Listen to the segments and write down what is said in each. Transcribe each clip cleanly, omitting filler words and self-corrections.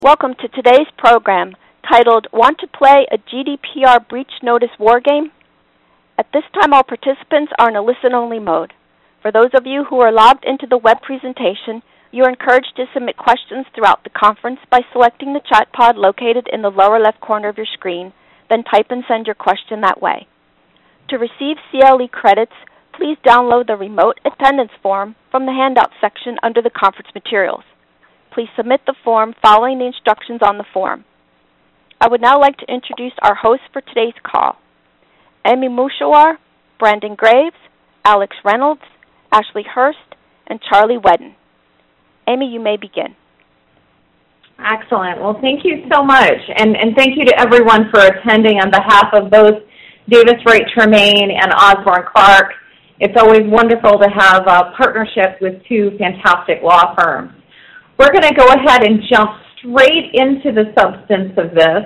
Welcome to today's program titled Want to Play a GDPR Breach Notice War Game? At this time, all participants are in a listen-only mode. For those of you who are logged into the web presentation, you are encouraged to submit questions throughout the conference by selecting the chat pod located in the lower left corner of your screen, then type and send your question that way. To receive CLE credits, please download the remote attendance form from the handout section under the conference materials. Please submit the form following the instructions on the form. I would now like to introduce our hosts for today's call: Amy Mushawar, Brandon Graves, Alex Reynolds, Ashley Hurst, and Charlie Wedden. Amy, you may begin. Excellent. Well, thank you so much, and thank you to everyone for attending on behalf of both Davis Wright Tremaine and Osborne Clarke. It's always wonderful to have a partnership with two fantastic law firms. We're going to go ahead and jump straight into the substance of this.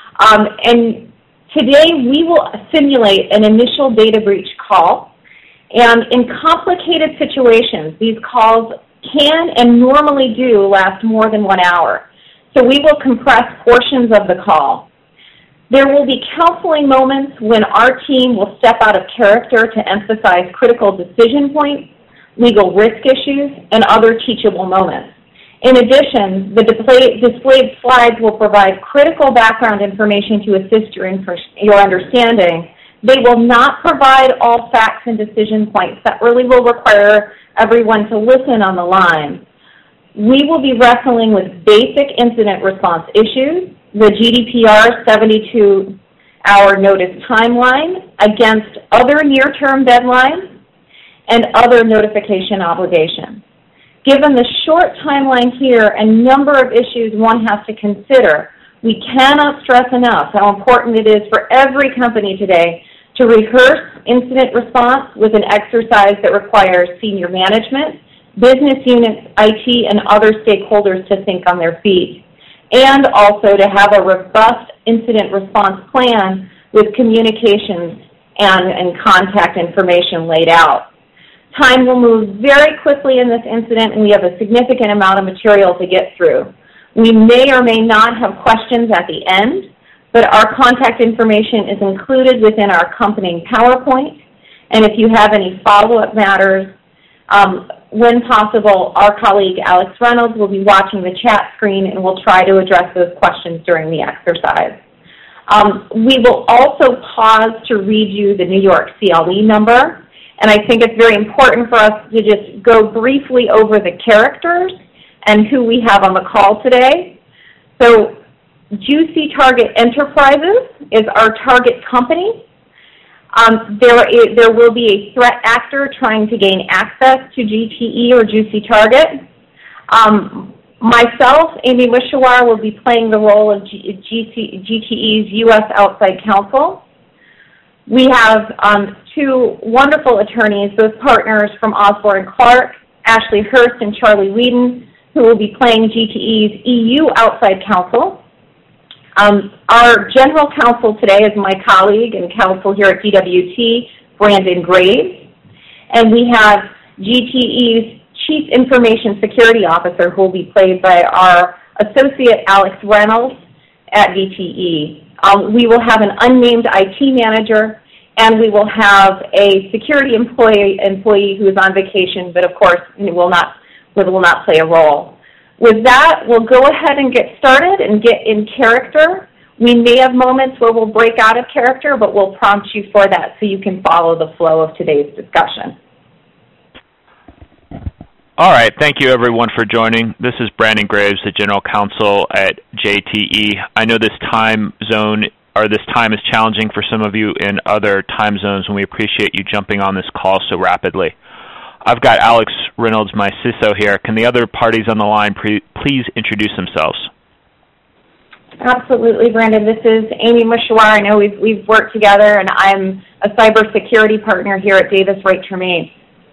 And today we will simulate an initial data breach call. And in complicated situations, these calls can and normally do last more than 1 hour. So we will compress portions of the call. There will be counseling moments when our team will step out of character to emphasize critical decision points, legal risk issues, and other teachable moments. In addition, the displayed slides will provide critical background information to assist your understanding. They will not provide all facts and decision points. That really will require everyone to listen on the line. We will be wrestling with basic incident response issues, the GDPR 72-hour notice timeline against other near-term deadlines, and other notification obligations. Given the short timeline here and number of issues one has to consider, we cannot stress enough how important it is for every company today to rehearse incident response with an exercise that requires senior management, business units, IT, and other stakeholders to think on their feet, and also to have a robust incident response plan with communications and contact information laid out. Time will move very quickly in this incident, and we have a significant amount of material to get through. We may or may not have questions at the end, but our contact information is included within our accompanying PowerPoint, and if you have any follow-up matters, when possible, our colleague Alex Reynolds will be watching the chat screen and will try to address those questions during the exercise. We will also pause to read you the New York CLE number. And I think it's very important for us to just go briefly over the characters and who we have on the call today. So Juicy Target Enterprises is our target company. There will be a threat actor trying to gain access to GTE or Juicy Target. Myself, Amy Mushawar, will be playing the role of GTE's U.S. outside counsel. We have two wonderful attorneys, both partners from Osborne Clarke, Ashley Hurst and Charlie Wedden, who will be playing GTE's EU outside counsel. Our general counsel today is my colleague and counsel here at DWT, Brandon Graves. And we have GTE's Chief Information Security Officer, who will be played by our associate Alex Reynolds at DTE. We will have an unnamed IT manager, and we will have a security employee who is on vacation, but of course will not play a role. With that, we'll go ahead and get started and get in character. We may have moments where we'll break out of character, but we'll prompt you for that so you can follow the flow of today's discussion. All right, thank you everyone for joining. This is Brandon Graves, the General Counsel at JTE. I know this time is challenging for some of you in other time zones, and we appreciate you jumping on this call so rapidly. I've got Alex Reynolds, my CISO here. Can the other parties on the line please introduce themselves? Absolutely, Brandon. This is Amy Mushawar. I know we've worked together, and I'm a cybersecurity partner here at Davis Wright Tremaine.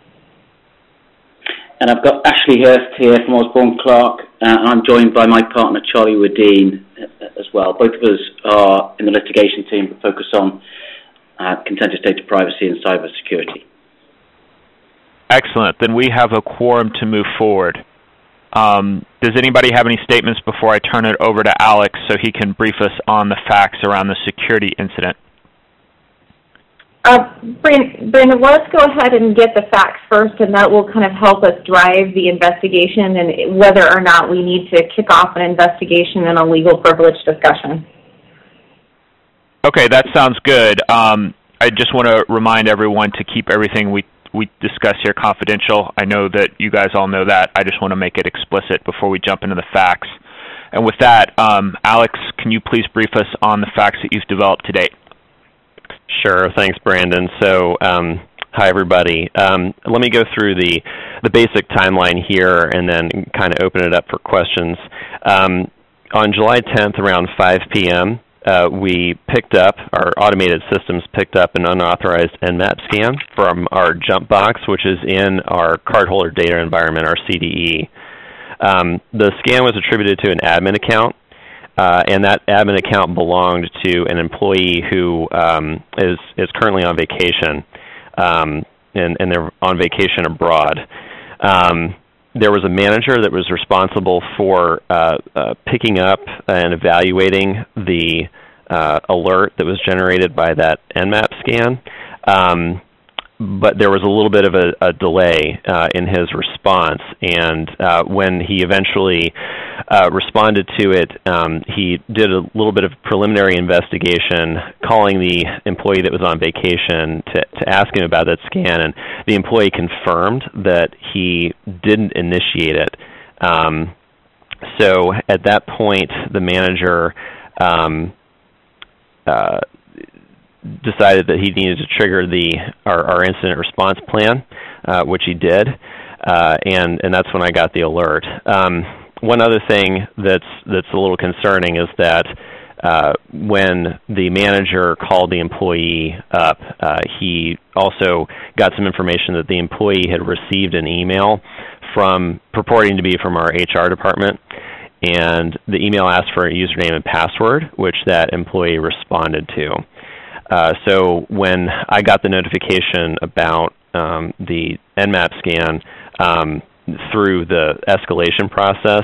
And I've got Ashley Hurst here from Osborne Clarke, and I'm joined by my partner Charlie Wedden as well. Both of us are in the litigation team but focus on contentious data privacy and cybersecurity. Excellent. Then we have a quorum to move forward. Does anybody have any statements before I turn it over to Alex so he can brief us on the facts around the security incident? Brandon, let's go ahead and get the facts first, and that will kind of help us drive the investigation and whether or not we need to kick off an investigation and a legal privilege discussion. Okay, that sounds good. I just want to remind everyone to keep everything we discuss here confidential. I know that you guys all know that. I just want to make it explicit before we jump into the facts. And with that, Alex, can you please brief us on the facts that you've developed to date? Sure. Thanks, Brandon. So, hi, everybody. Let me go through the basic timeline here and then kind of open it up for questions. On July 10th, around 5 p.m., we picked up, our automated systems picked up an unauthorized Nmap scan from our jump box, which is in our cardholder data environment, our CDE. The scan was attributed to an admin account, and that admin account belonged to an employee who is currently on vacation, and they're on vacation abroad. There was a manager that was responsible for picking up and evaluating the alert that was generated by that Nmap scan, but there was a little bit of a delay in his response, and when he eventually responded to it, he did a little bit of preliminary investigation, calling the employee that was on vacation to ask him about that scan, and the employee confirmed that he didn't initiate it. So at that point, the manager decided that he needed to trigger our incident response plan, which he did, and that's when I got the alert. One other thing that's a little concerning is that when the manager called the employee up, he also got some information that the employee had received an email purporting to be from our HR department, and the email asked for a username and password, which that employee responded to. So when I got the notification about the Nmap scan through the escalation process,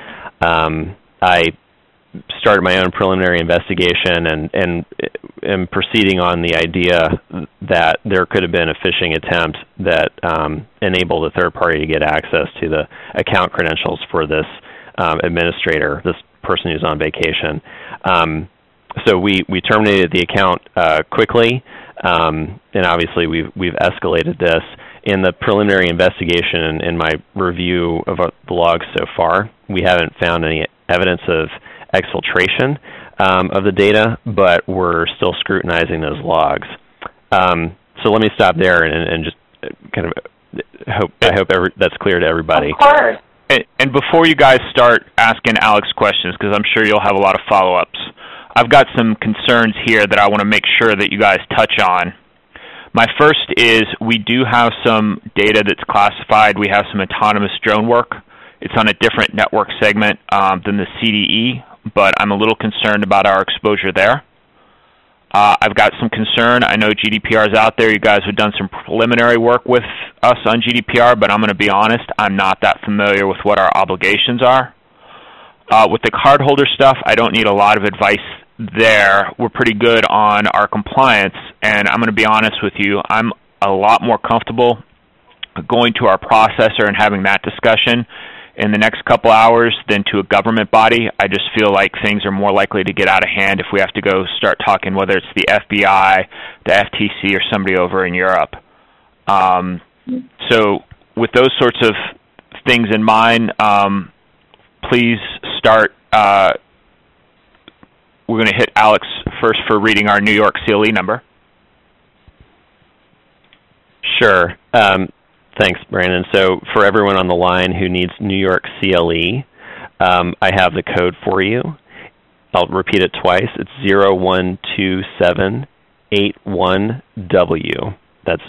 I started my own preliminary investigation and proceeding on the idea that there could have been a phishing attempt that enabled a third party to get access to the account credentials for this administrator, this person who's on vacation. So we terminated the account quickly, and obviously we've escalated this. In the preliminary investigation and my review of the logs so far, we haven't found any evidence of exfiltration of the data, but we're still scrutinizing those logs. So let me stop there and just kind of I hope that's clear to everybody. Of course. And before you guys start asking Alex questions, because I'm sure you'll have a lot of follow-ups, I've got some concerns here that I want to make sure that you guys touch on. My first is we do have some data that's classified. We have some autonomous drone work. It's on a different network segment than the CDE, but I'm a little concerned about our exposure there. I've got some concern. I know GDPR is out there. You guys have done some preliminary work with us on GDPR, but I'm going to be honest, I'm not that familiar with what our obligations are. With the cardholder stuff, I don't need a lot of advice there. We're pretty good on our compliance, and I'm going to be honest with you, I'm a lot more comfortable going to our processor and having that discussion in the next couple hours than to a government body. I just feel like things are more likely to get out of hand if we have to go start talking, whether it's the FBI, the FTC, or somebody over in Europe. So with those sorts of things in mind, please start. We're going to hit Alex first for reading our New York CLE number. Sure. Thanks, Brandon. So for everyone on the line who needs New York CLE, I have the code for you. I'll repeat it twice. It's 012781W. That's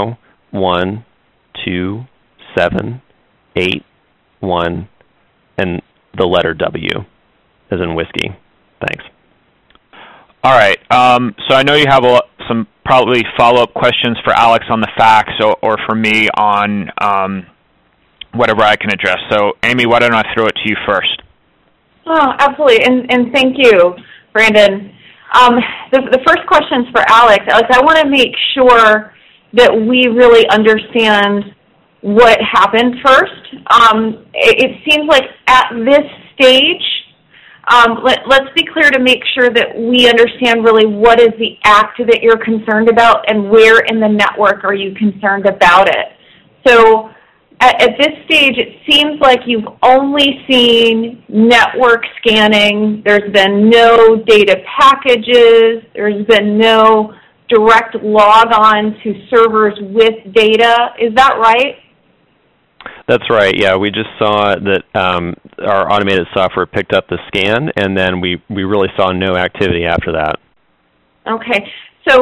012781 and the letter W, as in whiskey. Thanks. All right. So I know you have some probably follow-up questions for Alex on the facts or for me on whatever I can address. So, Amy, why don't I throw it to you first? Oh, absolutely, and thank you, Brandon. The first question's for Alex. Alex, I want to make sure that we really understand what happened first. It seems like at this stage, let's be clear to make sure that we understand really what is the act that you're concerned about and where in the network are you concerned about it. So at this stage, it seems like you've only seen network scanning. There's been no data packages. There's been no direct log on to servers with data. Is that right? That's right. Yeah, we just saw that our automated software picked up the scan, and then we really saw no activity after that. Okay. So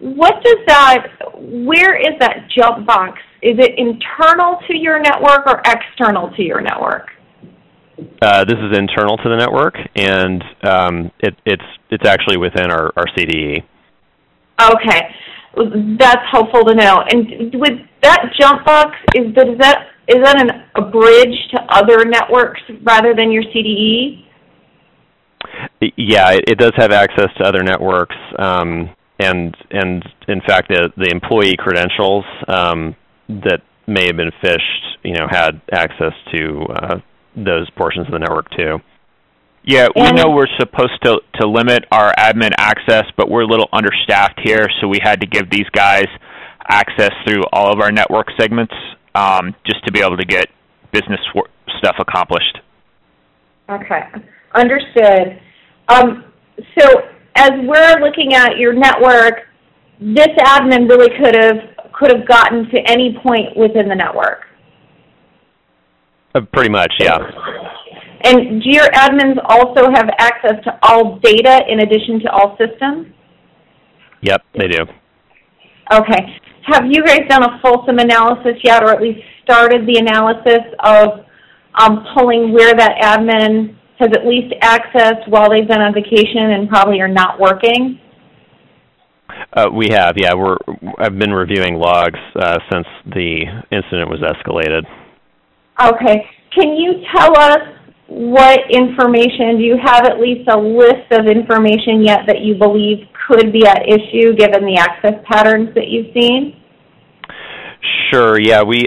where is that jump box? Is it internal to your network or external to your network? This is internal to the network, and it's actually within our CDE. Okay. That's helpful to know. And with that jump box, is that a bridge to other networks rather than your CDE? Yeah, it does have access to other networks, and in fact, the employee credentials that may have been phished, had access to those portions of the network too. Yeah, we know we're supposed to limit our admin access, but we're a little understaffed here, so we had to give these guys access through all of our network segments just to be able to get business stuff accomplished. Okay, understood. So as we're looking at your network, this admin really could have gotten to any point within the network. Pretty much, yeah. And do your admins also have access to all data in addition to all systems? Yep, they do. Okay. Have you guys done a fulsome analysis yet, or at least started the analysis of pulling where that admin has at least accessed while they've been on vacation and probably are not working? We have, yeah. I've been reviewing logs since the incident was escalated. Okay. Can you tell us what information, do you have at least a list of information yet that you believe could be at issue given the access patterns that you've seen? Sure, yeah. We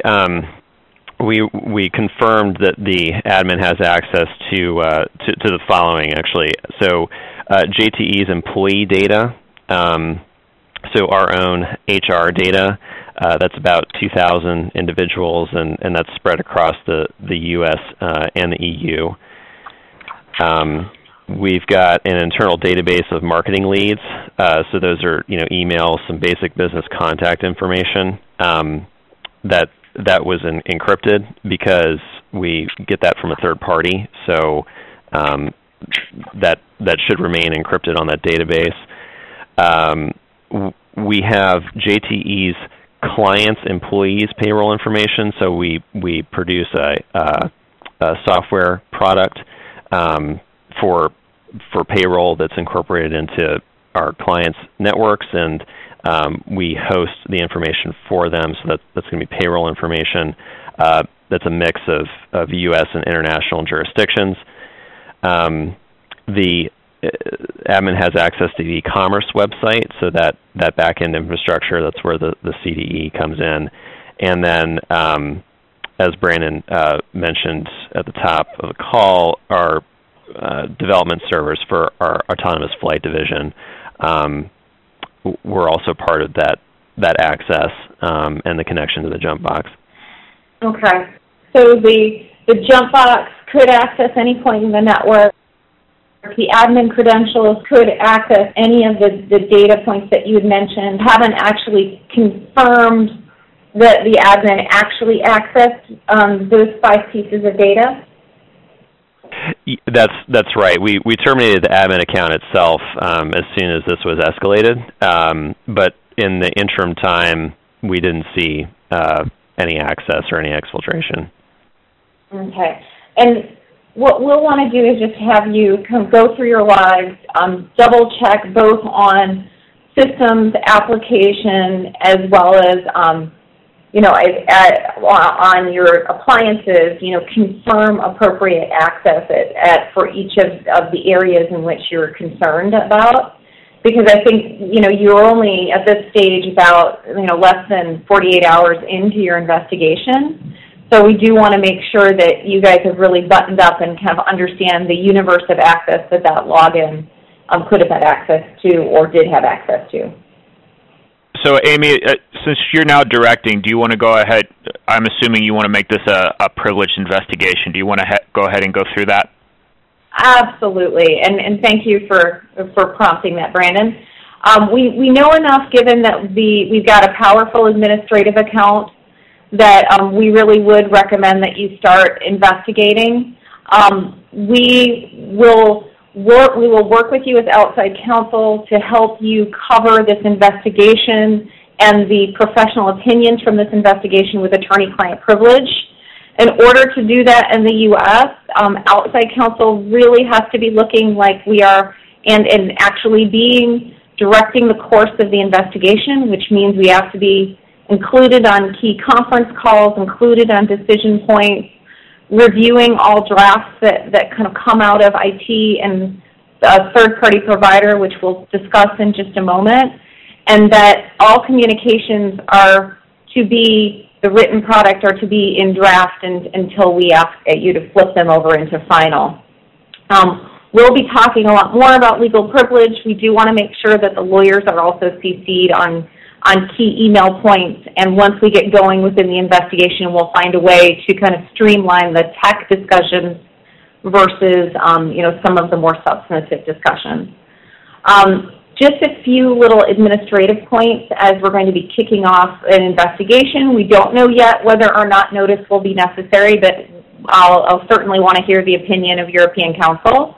confirmed that the admin has access to the following, actually. So JTE's employee data, so our own HR data, that's about 2,000 individuals, and that's spread across the U.S. And the EU. We've got an internal database of marketing leads, so those are emails, some basic business contact information that was encrypted because we get that from a third party, so that should remain encrypted on that database. We have JTE's clients' employees' payroll information, so we produce a software product for payroll that's incorporated into our clients' networks, and we host the information for them, so that's going to be payroll information. That's a mix of U.S. and international jurisdictions. The admin has access to the e-commerce website, so that back-end infrastructure, that's where the CDE comes in. And then, as Brandon mentioned at the top of the call, our development servers for our autonomous flight division were also part of that access and the connection to the jump box. Okay. So the jump box could access any point in the network. The admin credentials could access any of the data points that you had mentioned. Haven't actually confirmed that the admin actually accessed those 5 pieces of data? That's right. We terminated the admin account itself as soon as this was escalated, but in the interim time, we didn't see any access or any exfiltration. Okay. And what we'll want to do is just have you go through your logs, double-check both on systems, application, as well as on your appliances, confirm appropriate access for each of the areas in which you're concerned about. Because I think, you're only at this stage about, less than 48 hours into your investigation. So we do want to make sure that you guys have really buttoned up and kind of understand the universe of access that login could have had access to or did have access to. So, Amy, since you're now directing, do you want to go ahead? I'm assuming you want to make this a privileged investigation. Do you want to go ahead and go through that? Absolutely, and thank you for prompting that, Brandon. We know enough, given that we've got a powerful administrative account, that we really would recommend that you start investigating. We will work with you as outside counsel to help you cover this investigation and the professional opinions from this investigation with attorney-client privilege. In order to do that in the U.S., outside counsel really has to be looking like we are and actually directing the course of the investigation, which means we have to be included on key conference calls, included on decision points, reviewing all drafts that kind of come out of IT and a third-party provider, which we'll discuss in just a moment, and that all communications are to be, the written product are to be in draft until we ask you to flip them over into final. We'll be talking a lot more about legal privilege. We do want to make sure that the lawyers are also CC'd on key email points, and once we get going within the investigation, we'll find a way to kind of streamline the tech discussions versus, some of the more substantive discussions. Just a few little administrative points as we're going to be kicking off an investigation. We don't know yet whether or not notice will be necessary, but I'll certainly want to hear the opinion of European Council.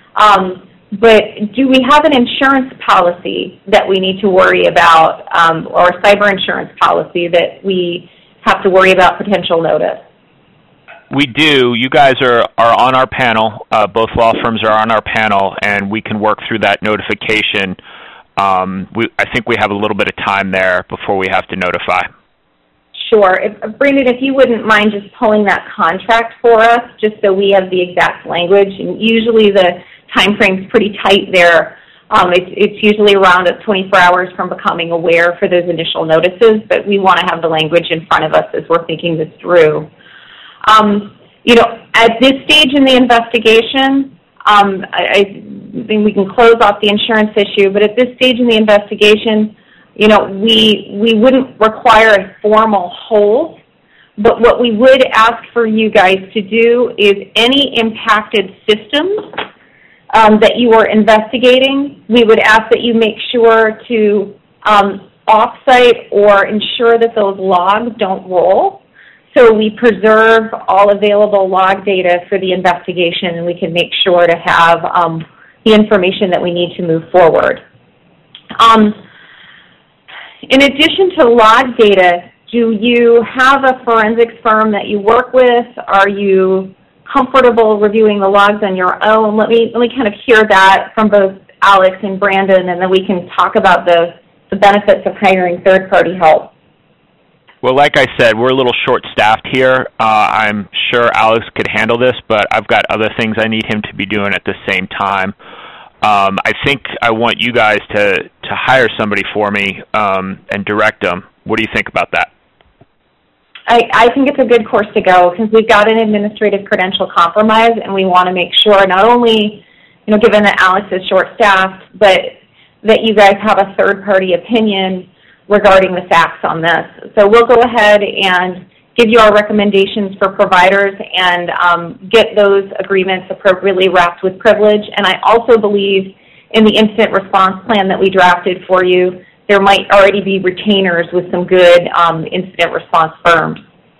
But do we have an insurance policy that we need to worry about, or a cyber insurance policy that we have to worry about potential notice? We do. You guys are on our panel. Both law firms are on our panel, and we can work through that notification. I think we have a little bit of time there before we have to notify. Sure. Brandon, if you wouldn't mind just pulling that contract for us, just so we have the exact language. And usually the time frame's pretty tight there. It's usually around 24 hours from becoming aware for those initial notices, but we want to have the language in front of us as we're thinking this through. At this stage in the investigation, I think we can close off the insurance issue, but at this stage in the investigation, we wouldn't require a formal hold, but what we would ask for you guys to do is any impacted systems that you are investigating, we would ask that you make sure to offsite or ensure that those logs don't roll. So we preserve all available log data for the investigation, and we can make sure to have the information that we need to move forward. In addition to log data, do you have a forensics firm that you work with? Are you comfortable reviewing the logs on your own? Let me kind of hear that from both Alex and Brandon, and then we can talk about the benefits of hiring third-party help. Well, like I said, we're a little short-staffed here. I'm sure Alex could handle this, but I've got other things I need him to be doing at the same time. I think I want you guys to hire somebody for me and direct them. What do you think about that? I think it's a good course to go because we've got an administrative credential compromise, and we want to make sure not only, given that Alex is short-staffed, but that you guys have a third-party opinion regarding the facts on this. So we'll go ahead and give you our recommendations for providers and get those agreements appropriately wrapped with privilege. And I also believe in the incident response plan that we drafted for you, there might already be retainers with some good incident response firms.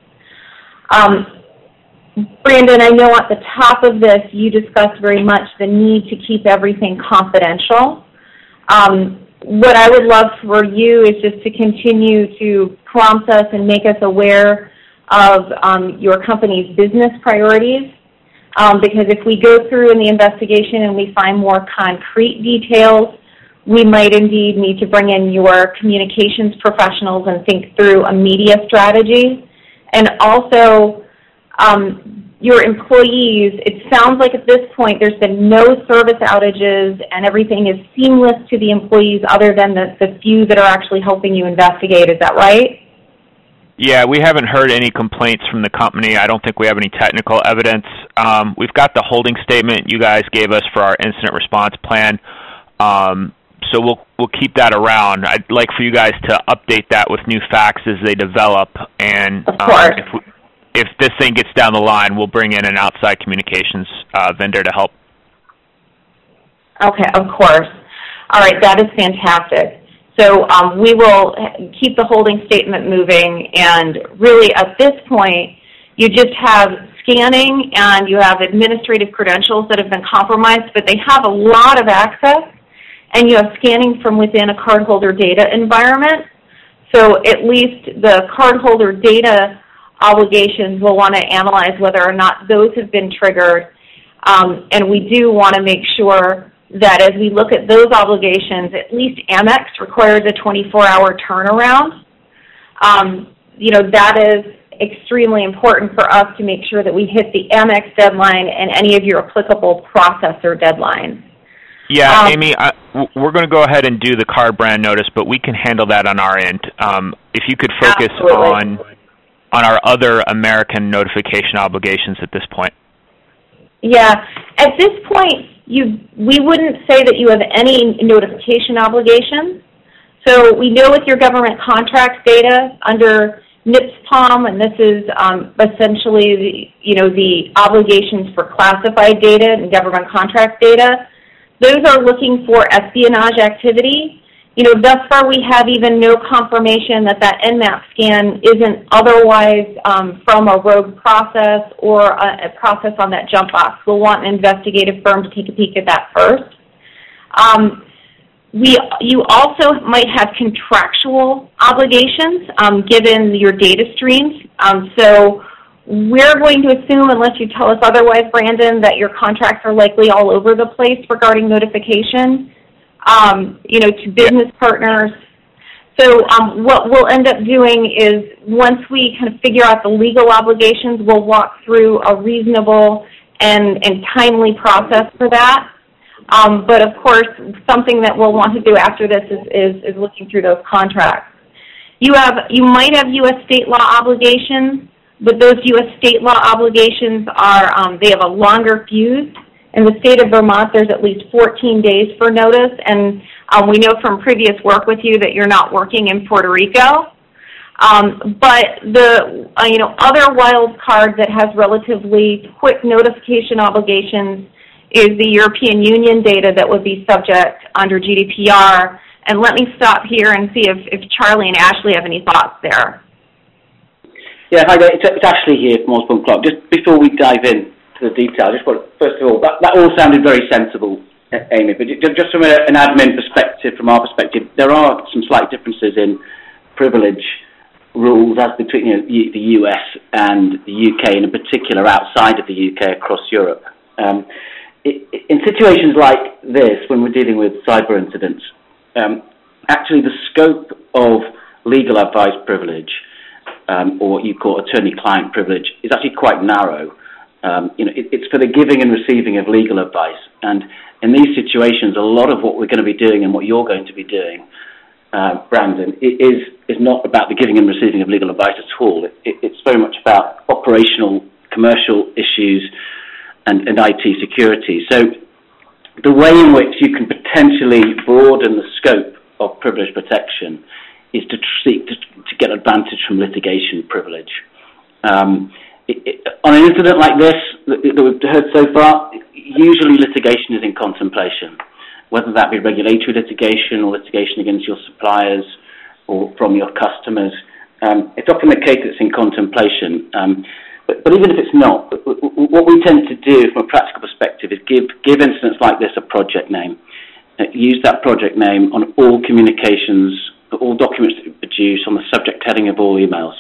Brandon, I know at the top of this you discussed very much the need to keep everything confidential. What I would love for you is just to continue to prompt us and make us aware of your company's business priorities, because if we go through in the investigation and we find more concrete details, we might indeed need to bring in your communications professionals and think through a media strategy. And also, your employees, it sounds like at this point there's been no service outages and everything is seamless to the employees other than the few that are actually helping you investigate. Is that right? Yeah, we haven't heard any complaints from the company. I don't think we have any technical evidence. We've got the holding statement you guys gave us for our incident response plan. So we'll keep that around. I'd like for you guys to update that with new facts as they develop. And of course. If this thing gets down the line, we'll bring in an outside communications vendor to help. Okay, of course. All right, that is fantastic. So we will keep the holding statement moving, and really at this point, you just have scanning and you have administrative credentials that have been compromised, but they have a lot of access, and you have scanning from within a cardholder data environment. So at least the cardholder data obligations will want to analyze whether or not those have been triggered. And we do want to make sure that as we look at those obligations, at least Amex requires a 24-hour turnaround. That is extremely important for us to make sure that we hit the Amex deadline and any of your applicable processor deadlines. Yeah, Amy, we're going to go ahead and do the card brand notice, but we can handle that on our end. If you could focus on our other American notification obligations at this point. Yeah, at this point, we wouldn't say that you have any notification obligations. So we know with your government contract data under NIPS-POM, and this is essentially the obligations for classified data and government contract data. Those are looking for espionage activity. Thus far we have even no confirmation that NMAP scan isn't otherwise from a rogue process or a process on that jump box. We'll want an investigative firm to take a peek at that first. You also might have contractual obligations given your data streams. So we're going to assume, unless you tell us otherwise, Brandon, that your contracts are likely all over the place regarding notification. To business partners. So what we'll end up doing is once we kind of figure out the legal obligations, we'll walk through a reasonable and timely process for that. But of course, something that we'll want to do after this is looking through those contracts. You might have U.S. state law obligations, but those U.S. state law obligations are they have a longer fuse. In the state of Vermont, there's at least 14 days for notice, and we know from previous work with you that you're not working in Puerto Rico. But the other wild card that has relatively quick notification obligations is the European Union data that would be subject under GDPR. And let me stop here and see if Charlie and Ashley have any thoughts there. Yeah, hi there. It's Ashley here from Osborne Clarke. Just before we dive in to the detail, I just want to, first of all, that all sounded very sensible, Amy, but just from an admin perspective, from our perspective, there are some slight differences in privilege rules as between the US and the UK, and in particular outside of the UK across Europe. In situations like this, when we're dealing with cyber incidents, actually the scope of legal advice privilege, or what you call attorney-client privilege, is actually quite narrow. It's for the giving and receiving of legal advice, and in these situations, a lot of what we're going to be doing and what you're going to be doing, Brandon, is not about the giving and receiving of legal advice at all. It's very much about operational, commercial issues and IT security. So the way in which you can potentially broaden the scope of privilege protection is to seek to get advantage from litigation privilege. On an incident like this that we've heard so far, usually litigation is in contemplation, whether that be regulatory litigation or litigation against your suppliers or from your customers. It's often the case that it's in contemplation. But even if it's not, what we tend to do from a practical perspective is give incidents like this a project name. Use that project name on all communications, all documents that we produce, on the subject heading of all emails.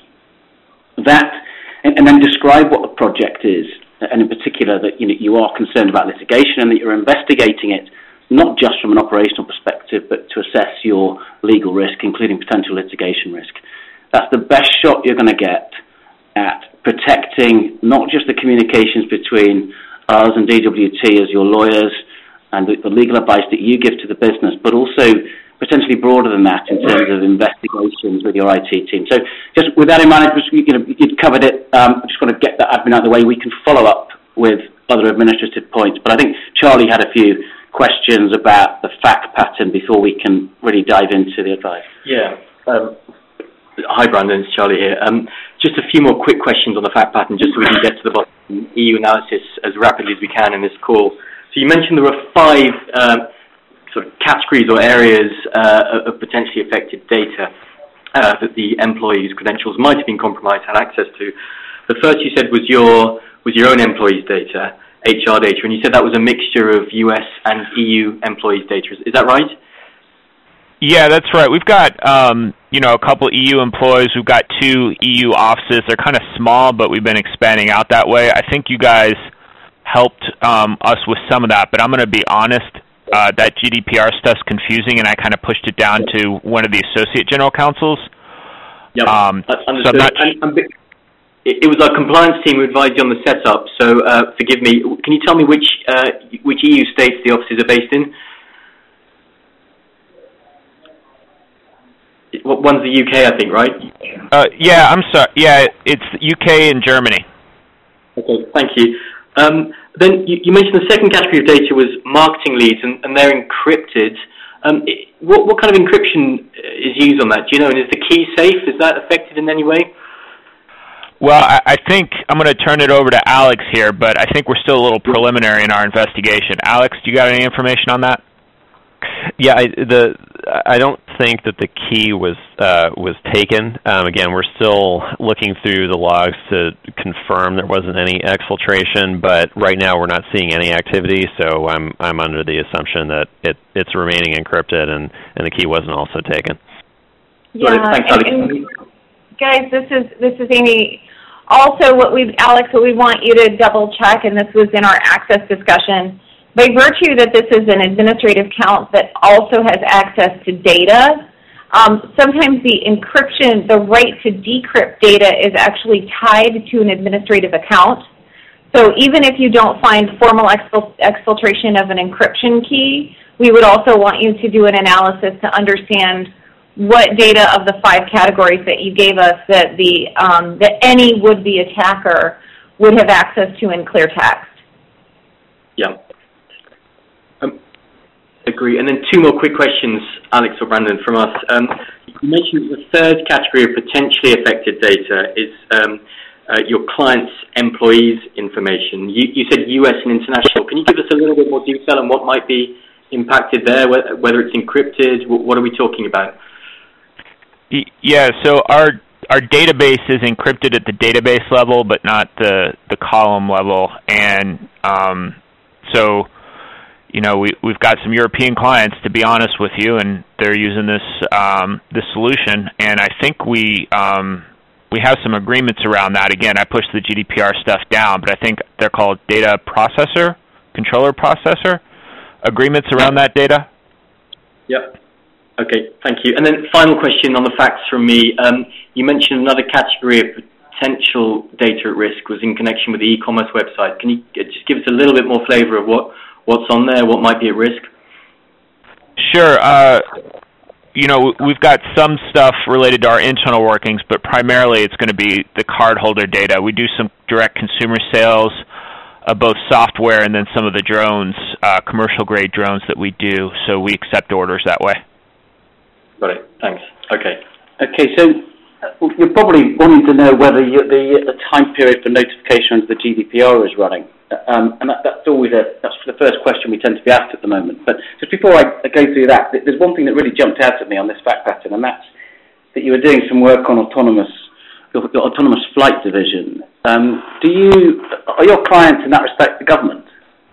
And then describe what the project is, and in particular that you are concerned about litigation and that you're investigating it not just from an operational perspective, but to assess your legal risk, including potential litigation risk. That's the best shot you're going to get at protecting not just the communications between us and DWT as your lawyers and the legal advice that you give to the business, but also potentially broader than that in terms of investigations with your IT team. So just with that in mind, you've covered it. I just want to get that admin out of the way. We can follow up with other administrative points, but I think Charlie had a few questions about the fact pattern before we can really dive into the advice. Yeah. Hi, Brandon. It's Charlie here. Just a few more quick questions on the fact pattern, just so we can get to the bottom of EU analysis as rapidly as we can in this call. So you mentioned there were 5 sort of categories or areas of potentially affected data that the employees' credentials might have been compromised, had access to. The first you said was your own employees' data, HR data, and you said that was a mixture of US and EU employees' data. Is that right? Yeah, that's right. We've got a couple EU employees. We've got 2 EU offices. They're kind of small, but we've been expanding out that way. I think you guys helped us with some of that, but I'm going to be honest, that GDPR stuff's confusing, and I kind of pushed it down to one of the associate general counsels. Yep, understood. So I'm not it was our compliance team who advised you on the setup, so forgive me. Can you tell me which EU states the offices are based in? One's the UK, I think, right? Yeah, I'm sorry. Yeah, it's UK and Germany. Okay, thank you. Then you mentioned the second category of data was marketing leads, and they're encrypted. What kind of encryption is used on that? Do you know? And is the key safe? Is that affected in any way? Well, I think I'm going to turn it over to Alex here, but I think we're still a little preliminary in our investigation. Alex, do you got any information on that? Yeah, I don't think that the key was taken. Again, we're still looking through the logs to confirm there wasn't any exfiltration, but right now we're not seeing any activity. So I'm under the assumption that it's remaining encrypted and the key wasn't also taken. Yeah, thanks, and guys, this is Amy. Also, what we want you to double check, and this was in our access discussion. By virtue that this is an administrative account that also has access to data, sometimes the encryption, the right to decrypt data is actually tied to an administrative account. So even if you don't find formal exfiltration of an encryption key, we would also want you to do an analysis to understand what data of the 5 categories that you gave us that any would-be attacker would have access to in clear text. Yeah. Agree. And then 2 more quick questions, Alex or Brandon, from us. You mentioned the third category of potentially affected data is your client's employees' information. You said US and international. Can you give us a little bit more detail on what might be impacted there, whether it's encrypted? What are we talking about? Yeah, so our database is encrypted at the database level, but not the column level. And so, we've got some European clients, to be honest with you, and they're using this solution. And I think we have some agreements around that. Again, I pushed the GDPR stuff down, but I think they're called data processor, controller processor agreements around that data. Yep. Okay, thank you. And then final question on the facts from me. You mentioned another category of potential data at risk was in connection with the e-commerce website. Can you just give us a little bit more flavor of what's on there, what might be at risk? Sure. We've got some stuff related to our internal workings, but primarily it's going to be the cardholder data. We do some direct consumer sales of both software and then some of the drones, commercial-grade drones that we do, so we accept orders that way. Got it. Thanks. Okay. Okay, so you're probably wanting to know whether the time period for notification under the GDPR is running. And that's always that's the first question we tend to be asked at the moment. But just before I go through that, there's one thing that really jumped out at me on this fact pattern, and that's that you were doing some work on autonomous flight division. Are your clients in that respect the government?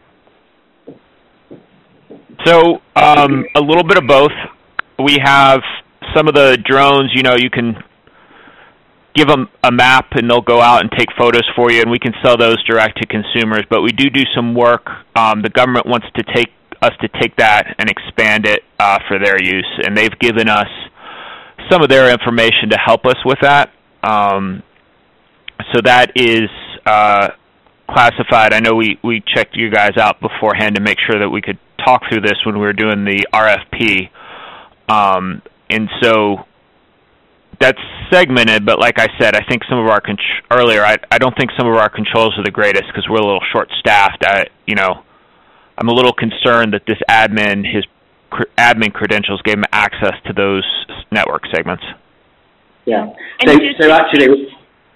So a little bit of both. We have some of the drones, you can give them a map and they'll go out and take photos for you, and we can sell those direct to consumers. But we do some work. The government wants to take us to take that and expand it for their use, and they've given us some of their information to help us with that. So that is classified. I know we checked you guys out beforehand to make sure that we could talk through this when we were doing the RFP. And so that's segmented, but like I said, I think some of our earlier, I don't think some of our controls are the greatest because we're a little short-staffed. I'm a little concerned that this his admin credentials gave him access to those network segments. Yeah. So actually,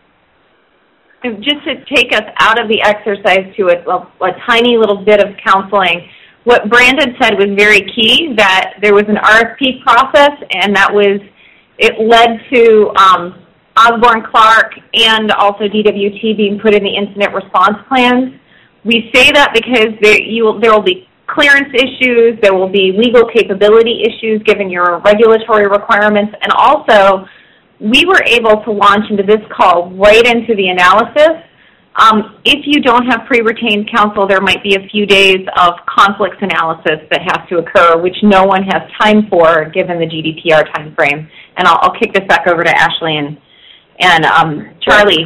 just to take us out of the exercise to a tiny little bit of counseling, what Brandon said was very key, that there was an RFP process, and it led to Osborne Clark and also DWT being put in the incident response plans. We say that because there will be clearance issues, there will be legal capability issues given your regulatory requirements, and also we were able to launch into this call right into the analysis. If you don't have pre-retained counsel, there might be a few days of conflicts analysis that has to occur, which no one has time for given the GDPR time frame. And I'll kick this back over to Ashley and Charlie.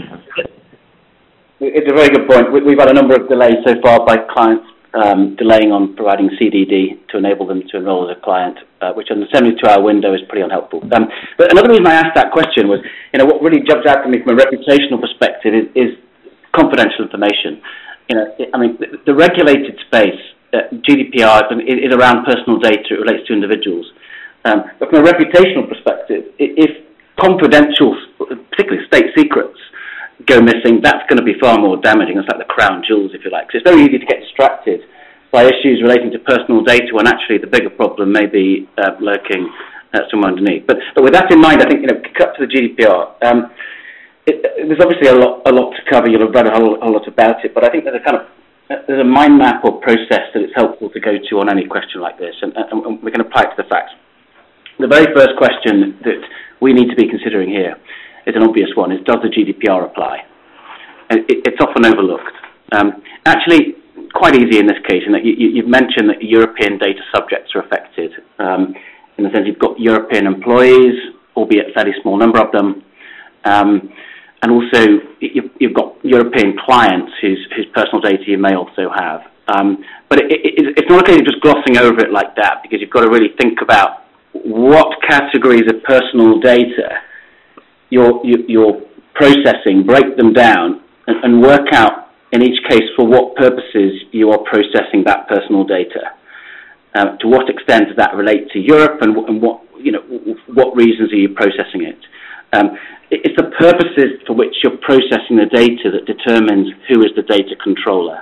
It's a very good point. We've had a number of delays so far by clients delaying on providing CDD to enable them to enroll as a client, which on the 72-hour window is pretty unhelpful. But another reason I asked that question was, what really jumped out to me from a reputational perspective is confidential information. The regulated space, GDPR, is around personal data. It relates to individuals. But from a reputational perspective, if confidential, particularly state secrets, go missing, that's going to be far more damaging. It's like the crown jewels, if you like. So it's very easy to get distracted by issues relating to personal data when actually the bigger problem may be lurking somewhere underneath. But with that in mind, I think, cut to the GDPR. There's obviously a lot to cover. You'll have read a whole lot about it, but I think there's a mind map or process that it's helpful to go to on any question like this, and we can apply it to the facts. The very first question that we need to be considering here is an obvious one: is does the GDPR apply? And it's often overlooked. Actually, quite easy in this case, in that you've mentioned that European data subjects are affected. In the sense you've got European employees, albeit a fairly small number of them. And also, you've got European clients whose personal data you may also have. But it's not a case of just glossing over it like that, because you've got to really think about what categories of personal data you're processing, break them down, and work out in each case for what purposes you are processing that personal data. To what extent does that relate to Europe, and what reasons are you processing it? It's the purposes for which you're processing the data that determines who is the data controller.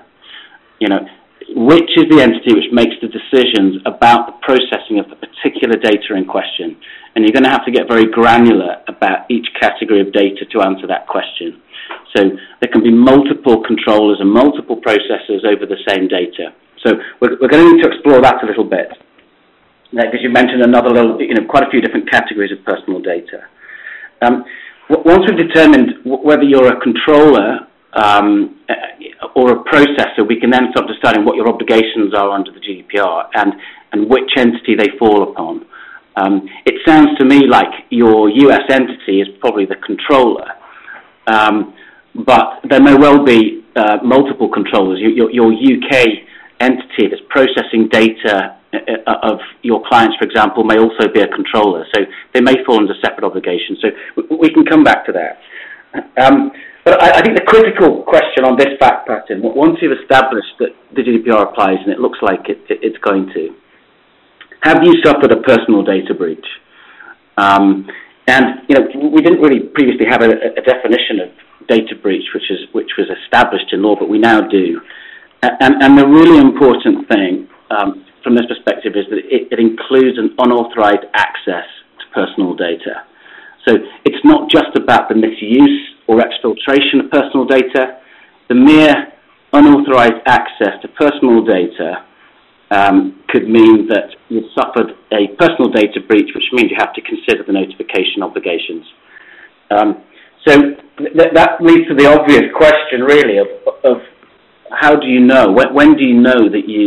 Which is the entity which makes the decisions about the processing of the particular data in question. And you're going to have to get very granular about each category of data to answer that question. So there can be multiple controllers and multiple processors over the same data. So we're going to need to explore that a little bit. Because you mentioned quite a few different categories of personal data. Once we've determined whether you're a controller or a processor, we can then start deciding what your obligations are under the GDPR and which entity they fall upon. It sounds to me like your US entity is probably the controller, but there may well be multiple controllers. Your UK entity that's processing data of your clients, for example, may also be a controller. So they may fall under separate obligations. So we can come back to that. But I think the critical question on this fact pattern, once you've established that the GDPR applies, and it looks like it's going to, have you suffered a personal data breach? And we didn't really previously have a definition of data breach, which was established in law, but we now do. And the really important thing from this perspective is that it includes an unauthorized access to personal data. So it's not just about the misuse or exfiltration of personal data. The mere unauthorized access to personal data could mean that you've suffered a personal data breach, which means you have to consider the notification obligations. So that leads to the obvious question, really, of how do you know? When do you know that you've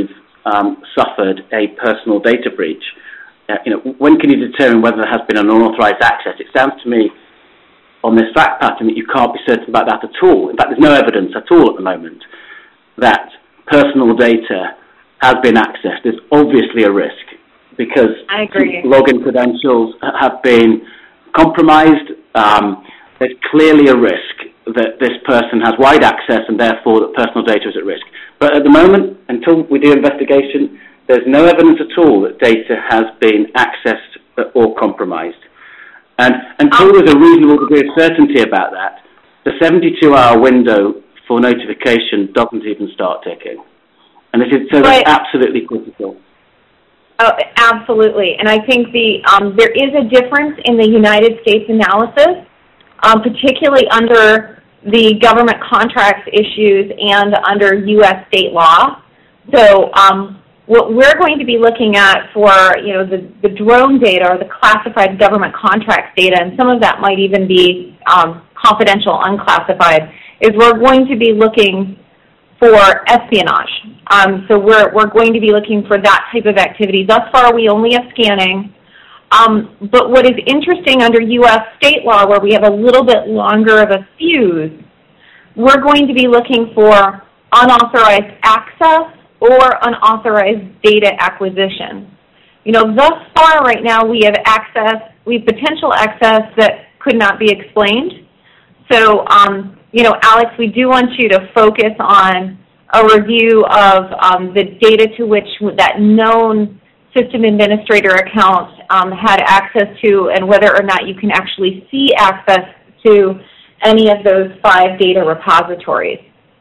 suffered a personal data breach. When can you determine whether there has been an unauthorized access? It sounds to me on this fact pattern that you can't be certain about that at all. In fact, there's no evidence at all at the moment that personal data has been accessed. There's obviously a risk because I agree. Login credentials have been compromised. There's clearly a risk that this person has wide access and therefore that personal data is at risk. But at the moment, until we do investigation, there's no evidence at all that data has been accessed or compromised. And until there's a reasonable degree of certainty about that, the 72-hour window for notification doesn't even start ticking. And that's absolutely critical. Oh, absolutely. And I think there is a difference in the United States analysis, particularly under the government contracts issues and under U.S. state law. So what we're going to be looking at for the drone data or the classified government contracts data, and some of that might even be confidential, unclassified, is we're going to be looking for espionage. So we're going to be looking for that type of activity. Thus far, we only have scanning. But what is interesting under U.S. state law, where we have a little bit longer of a fuse, we're going to be looking for unauthorized access or unauthorized data acquisition. Thus far right now we have potential access that could not be explained. So, Alex, we do want you to focus on a review of the data to which that known system administrator account had access to, and whether or not you can actually see access to any of those 5 data repositories.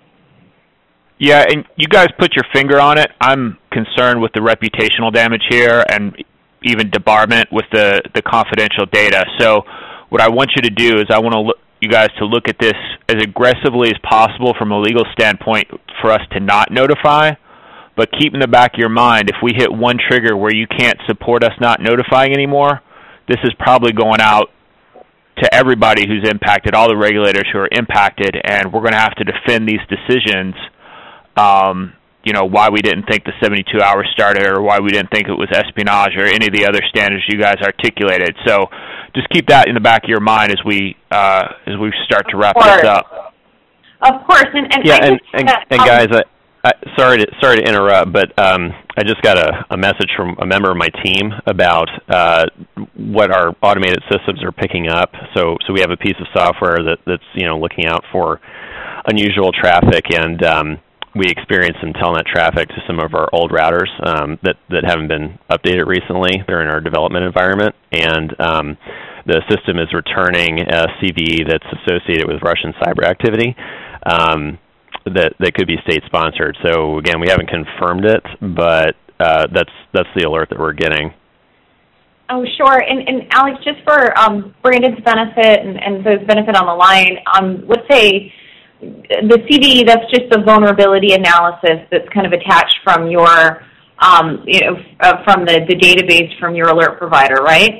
Yeah, and you guys put your finger on it. I'm concerned with the reputational damage here and even debarment with the confidential data. So what I want you to do is I want you guys to look at this as aggressively as possible from a legal standpoint for us to not notify, but keep in the back of your mind, if we hit one trigger where you can't support us not notifying anymore, this is probably going out to everybody who's impacted, all the regulators who are impacted, and we're going to have to defend these decisions, why we didn't think the 72 hours started or why we didn't think it was espionage or any of the other standards you guys articulated. So just keep that in the back of your mind as we start to wrap this up. Of course. And guys, sorry to interrupt, but I just got a message from a member of my team about what our automated systems are picking up. So we have a piece of software that's looking out for unusual traffic, and we experienced some telnet traffic to some of our old routers that haven't been updated recently. They're in our development environment, and the system is returning a CVE that's associated with Russian cyber activity. That could be state-sponsored. So, again, we haven't confirmed it, but that's the alert that we're getting. Oh, sure. And Alex, just for Brandon's benefit and those benefit on the line, let's say the CVE, that's just the vulnerability analysis that's kind of attached from your, from the database from your alert provider, right?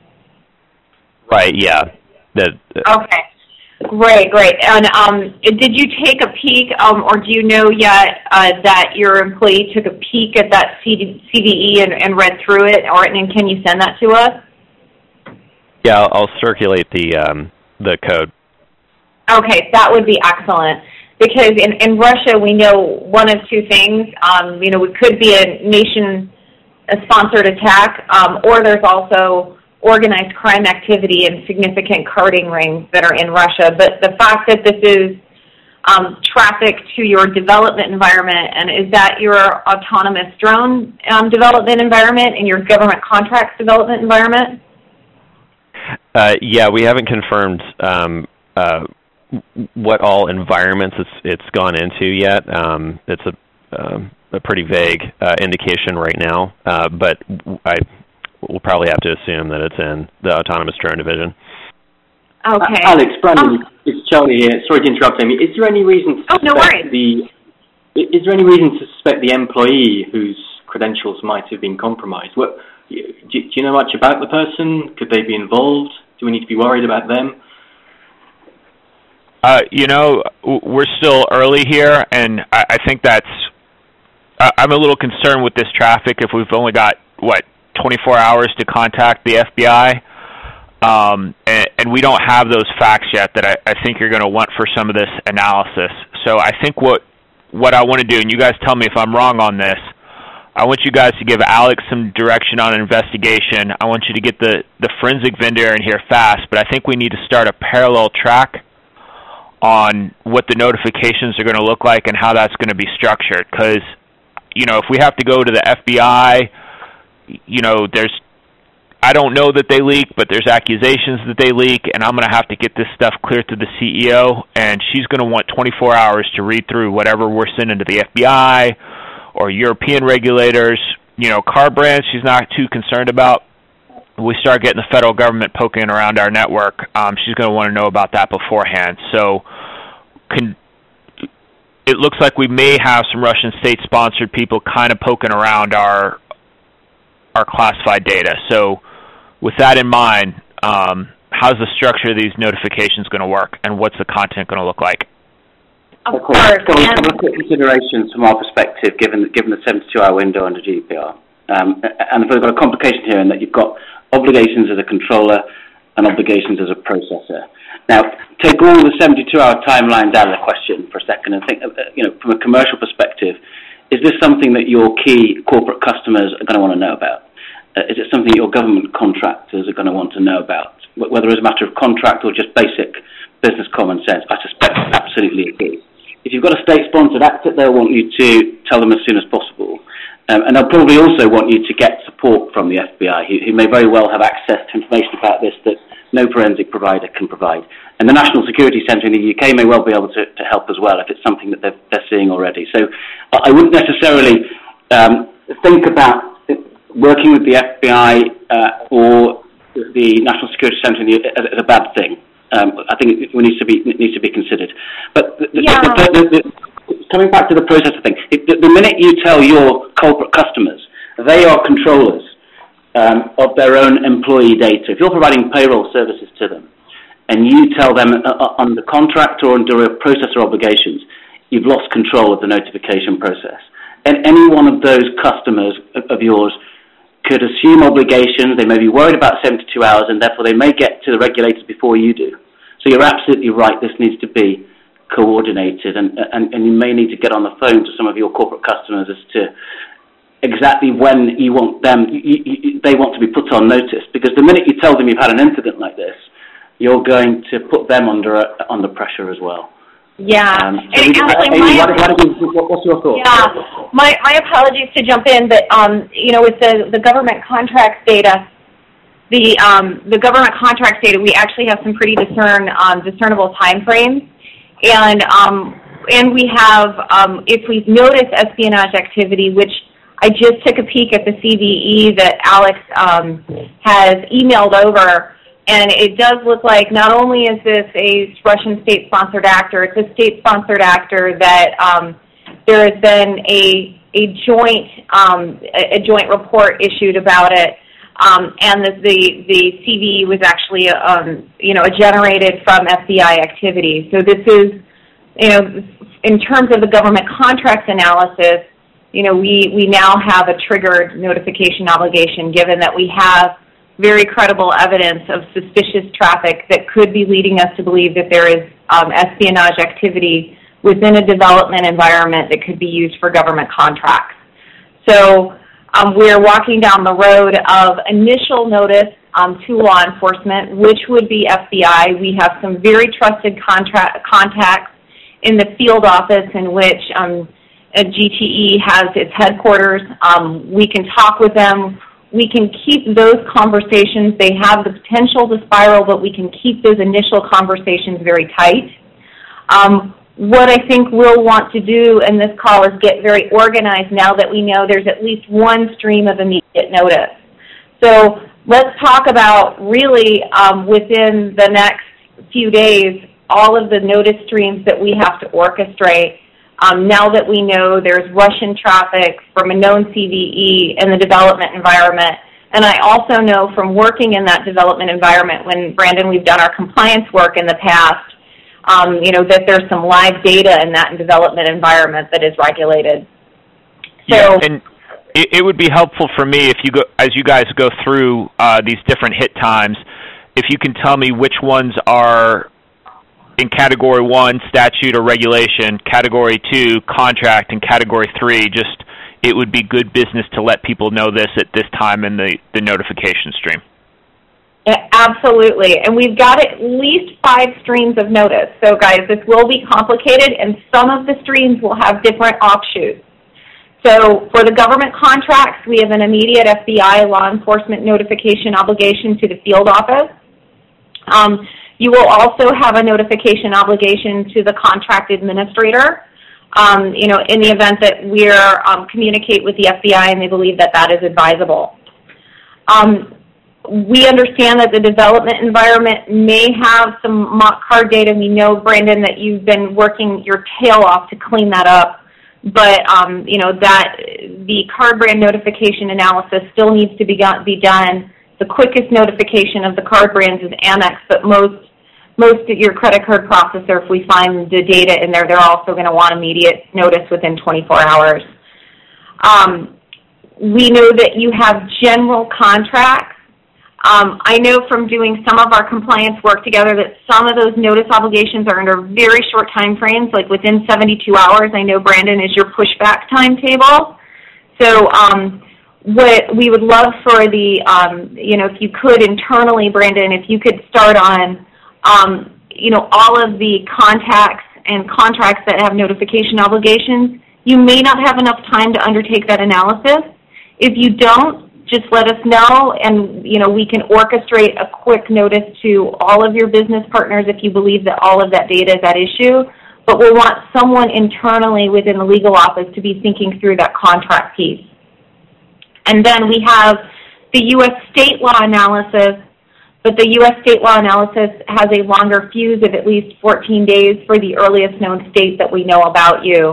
Right, yeah. Okay. Great. And did you take a peek, or do you know yet that your employee took a peek at that CVE and read through it, and can you send that to us? Yeah, I'll circulate the code. Okay, that would be excellent. Because in Russia, we know one of two things. It could be a nation-sponsored attack, or there's also organized crime activity and significant carding rings that are in Russia. But the fact that this is traffic to your development environment, and is that your autonomous drone development environment and your government contracts development environment? Yeah, we haven't confirmed what all environments it's gone into yet. It's a pretty vague indication right now, but we'll probably have to assume that it's in the autonomous drone division. Okay. Alex, Brandon, it's Charlie here. Sorry to interrupt, Amy. Is there any reason to Is there any reason to suspect the employee whose credentials might have been compromised? Do you know much about the person? Could they be involved? Do we need to be worried about them? We're still early here, and I think that's I'm a little concerned with this traffic if we've only got, 24 hours to contact the FBI. And we don't have those facts yet that I think you're going to want for some of this analysis. So I think what I want to do, and you guys tell me if I'm wrong on this, I want you guys to give Alex some direction on an investigation. I want you to get the forensic vendor in here fast, but I think we need to start a parallel track on what the notifications are going to look like and how that's going to be structured. Because, if we have to go to the FBI, I don't know that they leak, but there's accusations that they leak, and I'm going to have to get this stuff clear to the CEO, and she's going to want 24 hours to read through whatever we're sending to the FBI or European regulators. Car brands she's not too concerned about. We start getting the federal government poking around our network, she's going to want to know about that beforehand. So it looks like we may have some Russian state-sponsored people kind of poking around our classified data. So with that in mind, how's the structure of these notifications going to work, and what's the content going to look like? Of course. So a couple of quick considerations from our perspective, given the 72-hour window under GDPR. And we've got a complication here in that you've got obligations as a controller and obligations as a processor. Now, take all the 72-hour timelines out of the question for a second and think, from a commercial perspective, is this something that your key corporate customers are going to want to know about? Is it something your government contractors are going to want to know about? Whether it's a matter of contract or just basic business common sense, I suspect absolutely it is. If you've got a state-sponsored actor, they'll want you to tell them as soon as possible. And they'll probably also want you to get support from the FBI, who may very well have access to information about this that no forensic provider can provide. And the National Security Centre in the UK may well be able to help as well if it's something that they're seeing already. So I wouldn't necessarily think about working with the FBI or the National Security Centre as a bad thing. I think it needs to be considered. But coming back to the processor thing, the minute you tell your corporate customers, they are controllers of their own employee data. If you're providing payroll services to them, and you tell them under contract or under processor obligations, you've lost control of the notification process. And any one of those customers of yours could assume obligations. They may be worried about 72 hours, and therefore they may get to the regulators before you do. So you're absolutely right. This needs to be coordinated, and you may need to get on the phone to some of your corporate customers as to exactly when you want them, they want to be put on notice. Because the minute you tell them you've had an incident like this, you're going to put them under pressure as well. Yeah. Amy, what's your thought? Yeah. My apologies to jump in, but with the government contracts data, the government contracts data, we actually have some pretty discernible time frames, and we have if we notice espionage activity, which I just took a peek at the CVE that Alex has emailed over. And it does look like not only is this a Russian state-sponsored actor, it's a state-sponsored actor that there has been a joint report issued about it, and the CVE was actually generated from FBI activity. So this is, in terms of the government contracts analysis, we now have a triggered notification obligation, given that we have very credible evidence of suspicious traffic that could be leading us to believe that there is espionage activity within a development environment that could be used for government contracts. So we're walking down the road of initial notice to law enforcement, which would be FBI. We have some very trusted contacts in the field office in which GTE has its headquarters. We can talk with them. We can keep those conversations. They have the potential to spiral, but we can keep those initial conversations very tight. What I think we'll want to do in this call is get very organized now that we know there's at least one stream of immediate notice. So let's talk about really within the next few days all of the notice streams that we have to orchestrate. Now that we know there's Russian traffic from a known CVE in the development environment, and I also know from working in that development environment when, Brandon, we've done our compliance work in the past, that there's some live data in that development environment that is regulated. Yeah, and it would be helpful for me if as you guys go through these different hit times, if you can tell me which ones are in Category 1, statute or regulation, Category 2, contract, and Category 3. Just it would be good business to let people know this at this time in the notification stream. Yeah, absolutely. And we've got at least 5 streams of notice. So, guys, this will be complicated, and some of the streams will have different offshoots. So for the government contracts, we have an immediate FBI law enforcement notification obligation to the field office. You will also have a notification obligation to the contract administrator, in the event that we're communicate with the FBI and they believe that that is advisable. We understand that the development environment may have some mock card data. We know, Brandon, that you've been working your tail off to clean that up, but that the card brand notification analysis still needs to be done. The quickest notification of the card brands is Amex, but most of your credit card processor, if we find the data in there, they're also going to want immediate notice within 24 hours. We know that you have general contracts. I know from doing some of our compliance work together that some of those notice obligations are under very short time frames, like within 72 hours. I know, Brandon, is your pushback timetable. So what we would love for the, if you could internally, Brandon, if you could start on, all of the contacts and contracts that have notification obligations. You may not have enough time to undertake that analysis. If you don't, just let us know, and we can orchestrate a quick notice to all of your business partners if you believe that all of that data is at issue. But we'll want someone internally within the legal office to be thinking through that contract piece. And then we have the U.S. state law analysis, but the U.S. state law analysis has a longer fuse of at least 14 days for the earliest known state that we know about you.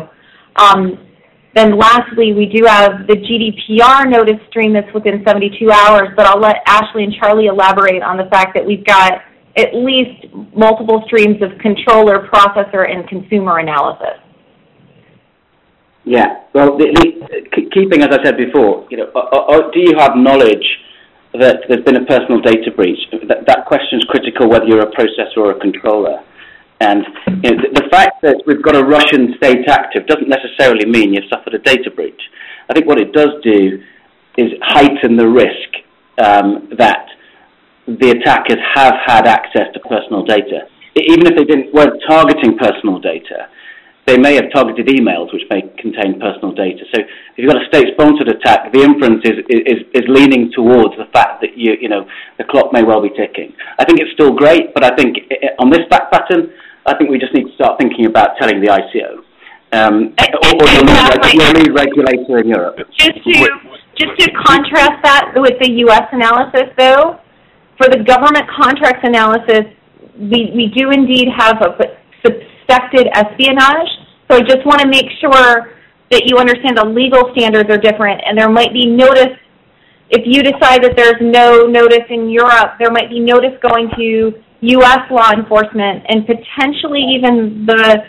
Then lastly, we do have the GDPR notice stream that's within 72 hours, but I'll let Ashley and Charlie elaborate on the fact that we've got at least multiple streams of controller, processor, and consumer analysis. Yeah, well, keeping, as I said before, do you have knowledge that there's been a personal data breach? That question is critical whether you're a processor or a controller. And the fact that we've got a Russian state active doesn't necessarily mean you've suffered a data breach. I think what it does do is heighten the risk that the attackers have had access to personal data. Even if they weren't targeting personal data, they may have targeted emails which may contain personal data. So if you've got a state-sponsored attack, the inference is leaning towards the fact that the clock may well be ticking. I think it's still great, but I think on this fact pattern, I think we just need to start thinking about telling the ICO or your lead regulator in Europe. Just to contrast that with the U.S. analysis, though, for the government contracts analysis, we do indeed have a suspected espionage. So I just want to make sure that you understand the legal standards are different, and there might be notice. If you decide that there's no notice in Europe, there might be notice going to U.S. law enforcement and potentially even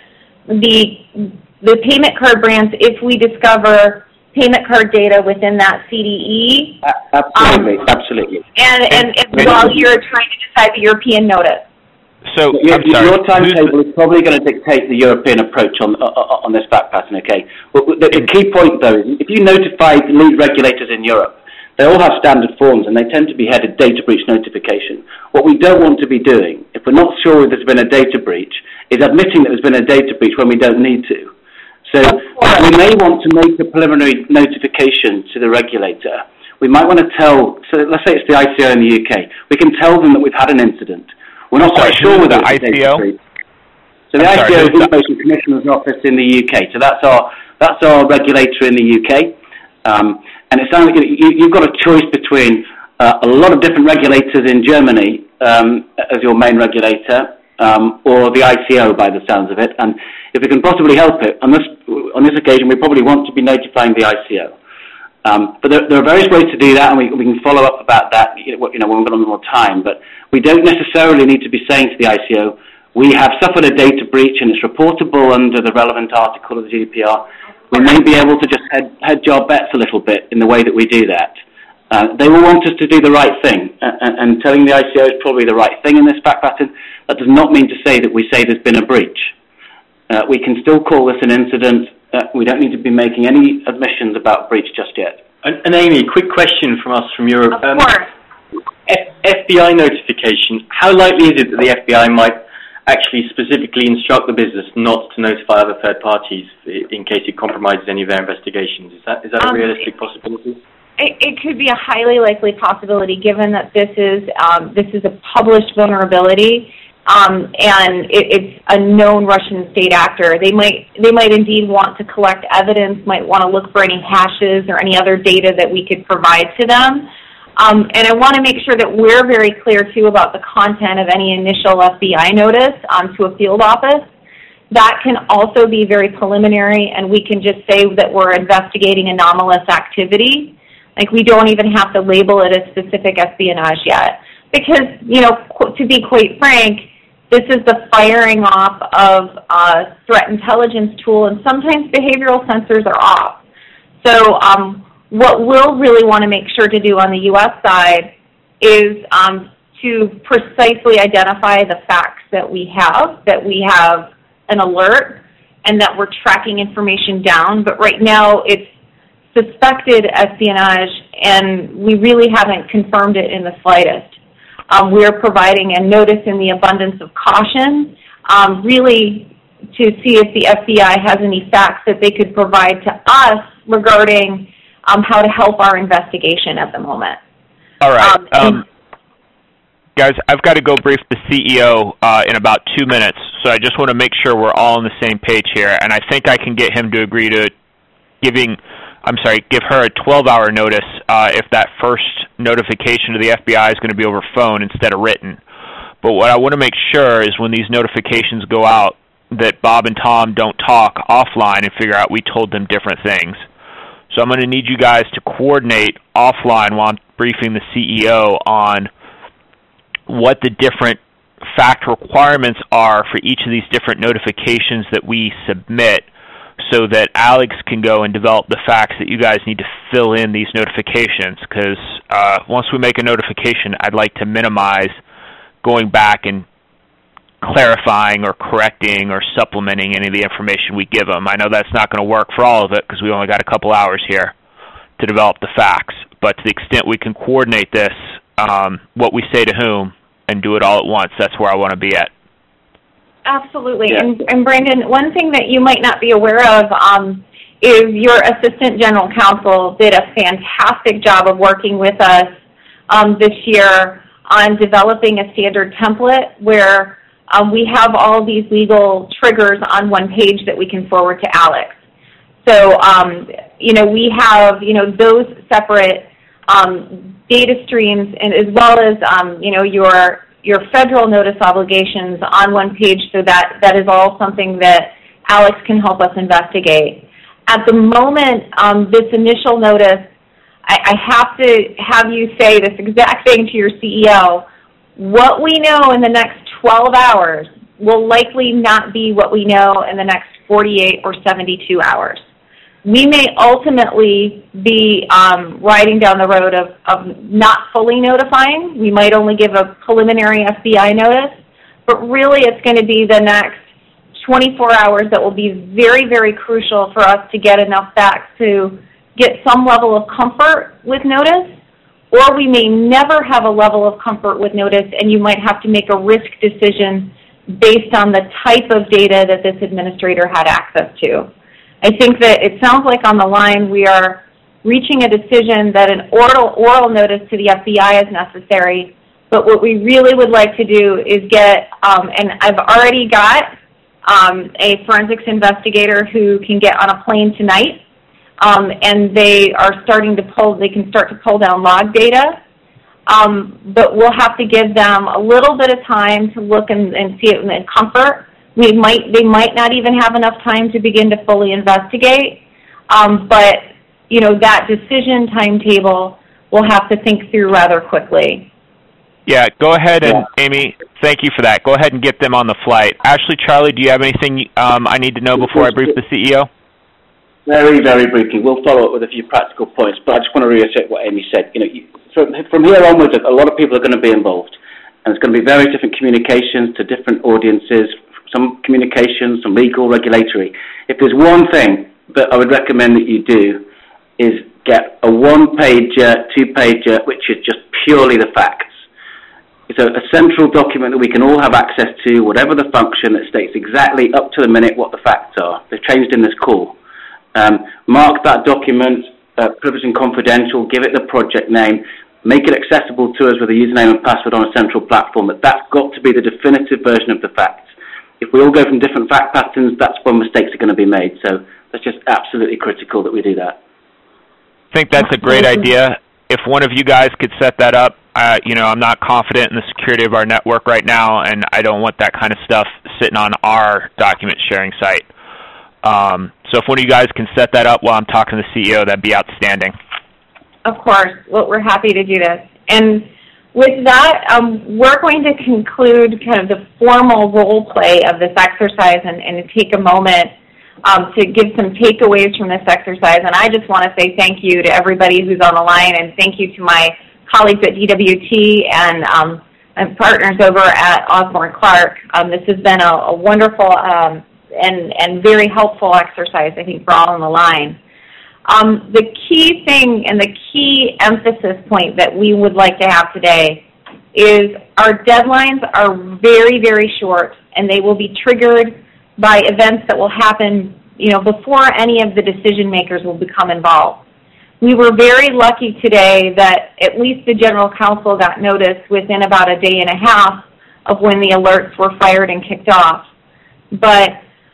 the payment card brands if we discover payment card data within that CDE. Absolutely. And while you're trying to decide the European notice. So your timetable is probably going to dictate the European approach on this fact pattern, okay? But the key point, though, is if you notify the lead regulators in Europe, they all have standard forms, and they tend to be headed data breach notification. What we don't want to be doing, if we're not sure if there's been a data breach, is admitting that there's been a data breach when we don't need to. So we may want to make a preliminary notification to the regulator. We might want to so let's say it's the ICO in the UK. We can tell them that we've had an incident. We're not quite sure whether it's a data breach. So the ICO is the Information Commissioner's Office in the UK. So that's our regulator in the UK. And it sounds like you've got a choice between a lot of different regulators in Germany as your main regulator, or the ICO by the sounds of it. And if we can possibly help it, on this occasion, we probably want to be notifying the ICO. But there are various ways to do that, and we can follow up about that when we've got more time. But we don't necessarily need to be saying to the ICO, we have suffered a data breach and it's reportable under the relevant article of the GDPR. we may be able to just hedge our bets a little bit in the way that we do that. They will want us to do the right thing, and telling the ICO is probably the right thing in this fact pattern. That does not mean to say that we say there's been a breach. We can still call this an incident. We don't need to be making any admissions about breach just yet. And Amy, quick question from us from Europe. Of course. FBI notification, how likely is it that the FBI might actually specifically instruct the business not to notify other third parties in case it compromises any of their investigations? Is that a realistic possibility? It could be a highly likely possibility, given that this is a published vulnerability, and it's a known Russian state actor. They might indeed want to collect evidence, might want to look for any hashes or any other data that we could provide to them. And I want to make sure that we're very clear, too, about the content of any initial FBI notice to a field office. That can also be very preliminary, and we can just say that we're investigating anomalous activity. Like, we don't even have to label it as specific espionage yet. Because, to be quite frank, this is the firing off of a threat intelligence tool, and sometimes behavioral sensors are off. So what we'll really want to make sure to do on the U.S. side is to precisely identify the facts that we have an alert, and that we're tracking information down. But right now, it's suspected espionage, and we really haven't confirmed it in the slightest. We're providing a notice in the abundance of caution, really to see if the FBI has any facts that they could provide to us regarding how to help our investigation at the moment. All right. Guys, I've got to go brief the CEO in about 2 minutes, so I just want to make sure we're all on the same page here, and I think I can get him to agree to give her a 12-hour notice if that first notification to the FBI is going to be over phone instead of written. But what I want to make sure is when these notifications go out that Bob and Tom don't talk offline and figure out we told them different things. So I'm going to need you guys to coordinate offline while I'm briefing the CEO on what the different fact requirements are for each of these different notifications that we submit, so that Alex can go and develop the facts that you guys need to fill in these notifications. Because once we make a notification, I'd like to minimize going back and clarifying or correcting or supplementing any of the information we give them. I know that's not going to work for all of it because we only got a couple hours here to develop the facts. But to the extent we can coordinate this, what we say to whom, and do it all at once, that's where I want to be at. Absolutely. Yeah. And Brandon, one thing that you might not be aware of is your Assistant General Counsel did a fantastic job of working with us this year on developing a standard template where we have all these legal triggers on one page that we can forward to Alex. So, we have, those separate data streams, and as well as, your federal notice obligations on one page, so that is all something that Alex can help us investigate. At the moment, this initial notice, I have to have you say this exact thing to your CEO. What we know in the next 12 hours will likely not be what we know in the next 48 or 72 hours. We may ultimately be riding down the road of not fully notifying. We might only give a preliminary FBI notice, but really it's going to be the next 24 hours that will be very, very crucial for us to get enough facts to get some level of comfort with notice, or we may never have a level of comfort with notice, and you might have to make a risk decision based on the type of data that this administrator had access to. I think that it sounds like on the line we are reaching a decision that an oral notice to the FBI is necessary, but what we really would like to do is get, and I've already got a forensics investigator who can get on a plane tonight, and they can start to pull down log data, but we'll have to give them a little bit of time to look and see it in comfort. They might not even have enough time to begin to fully investigate, but that decision timetable we'll have to think through rather quickly. Yeah, go ahead and Amy, thank you for that. Go ahead and get them on the flight. Ashley, Charlie, do you have anything I need to know before I brief the CEO? Very, very briefly, we'll follow up with a few practical points, but I just want to reiterate what Amy said. From here onwards, a lot of people are going to be involved, and it's going to be very different communications to different audiences, some communications, some legal, regulatory. If there's one thing that I would recommend that you do is get a one-pager, two-pager, which is just purely the facts. It's a central document that we can all have access to, whatever the function, that states exactly up to the minute what the facts are. They've changed in this call. Mark that document, privileged and confidential, give it the project name, make it accessible to us with a username and password on a central platform. That's got to be the definitive version of the facts. If we all go from different fact patterns, that's when mistakes are going to be made. So that's just absolutely critical that we do that. I think that's a great idea. If one of you guys could set that up, I'm not confident in the security of our network right now, and I don't want that kind of stuff sitting on our document sharing site. So if one of you guys can set that up while I'm talking to the CEO, that'd be outstanding. Of course. Well, we're happy to do this. And with that, we're going to conclude kind of the formal role play of this exercise and take a moment to give some takeaways from this exercise. And I just want to say thank you to everybody who's on the line, and thank you to my colleagues at DWT and partners over at Osborne Clarke. This has been a wonderful and very helpful exercise, I think, for all on the line. The key thing and the key emphasis point that we would like to have today is our deadlines are very, very short, and they will be triggered by events that will happen, before any of the decision makers will become involved. We were very lucky today that at least the General Counsel got notice within about a day and a half of when the alerts were fired and kicked off. But